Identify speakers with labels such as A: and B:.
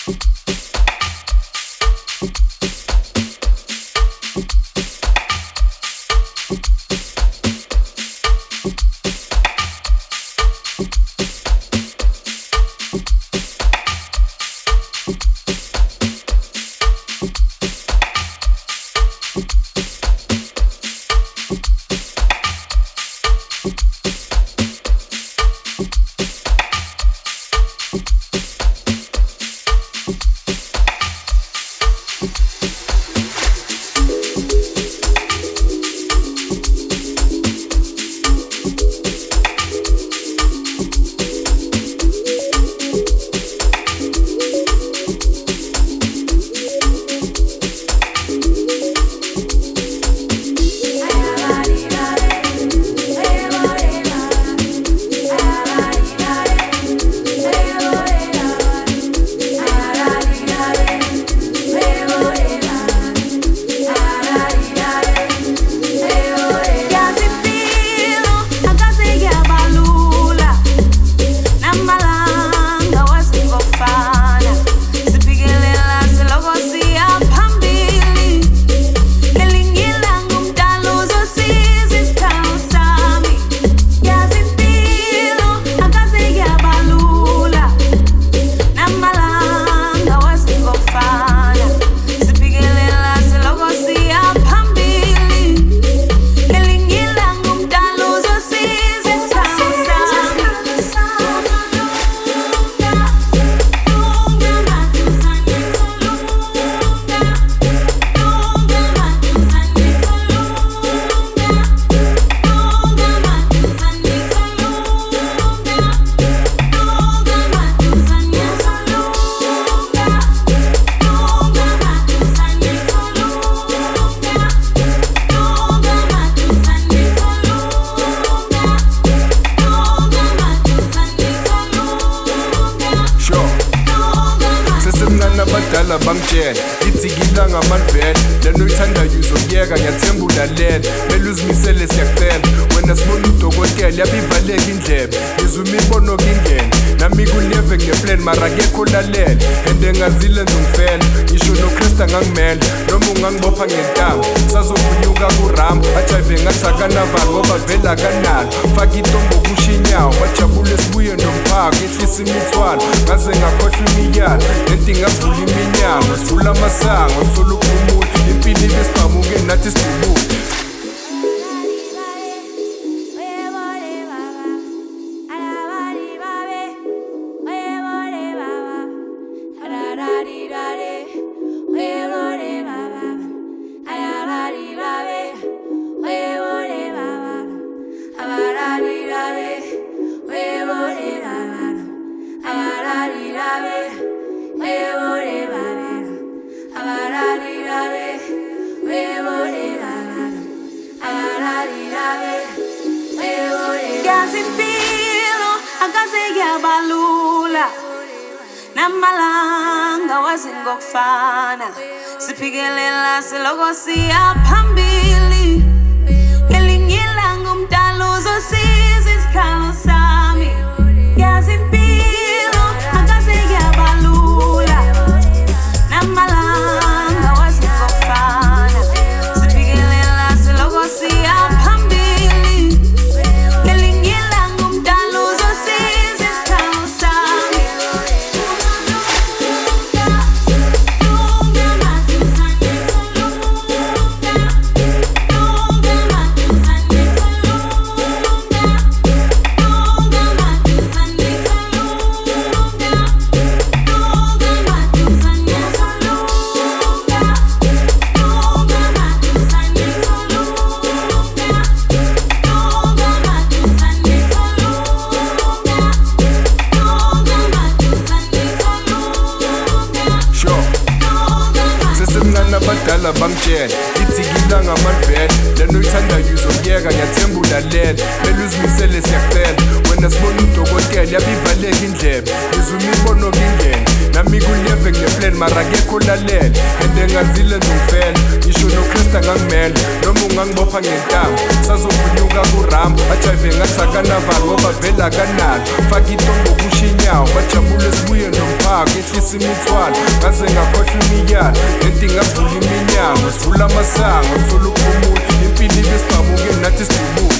A: abadala bangitshela ithikila ngamalvele lento uyithandayo uzoyeka ngiyathemba ulalela mele uzimisele siyacela wena sibona udokotela yabivaleka indlebe ngizwa imibono kingena nami kuleve ngeplan mara kekho lalela and engazile ngizongifela ngisho nokrista ngangimela noma ungangibopha ngentamo sazovunyuka kuramba bajayive ngathi akanaval ngoba vele akanalo faka itombo kusha inyawo bajabule sibuye nomphako ehlisa imithwalo ngaze ngakhohlwa imiyalo lento ingavula iminyango sivula amasango sithola uphumula impilo ibe sibhamuke nathi sibhubule.
B: Balula namalanga wazingokufana siphigelela siloko siya phambili ngelinye ilanga umdala uzosiza isikhalo sami yazi impilo akaze kuyabalula namalanga wazingokufana siphigelela siloko siya phambili ngelinye ilanga umdala uzosiza isikhalo sami.
A: Abadala bangitshela ithikila ngamalvele lento uyithandayo uzoyeka ngiyathemba ulalela mele uzimisele siyacela wena sibona udokotela yabivaleka indlebe ngizwa imibono kingena nami kuleve ngeplan mara kekho lalela and engazile ngifela ngisho noKrista ngangimela noma ungangibopha ngentambo sazokunyuka kuramba ajive ngathi akanavalo ngoba vela kanalo faka itombo kushinyawo bajabule sibuye nomphako ehlisa imithwalo ngaze ngakhohlwa imiyalo lenti ngavula iminyango sivula amasango thola ukuphumula impilo ibe sibhamuke nathi sidubule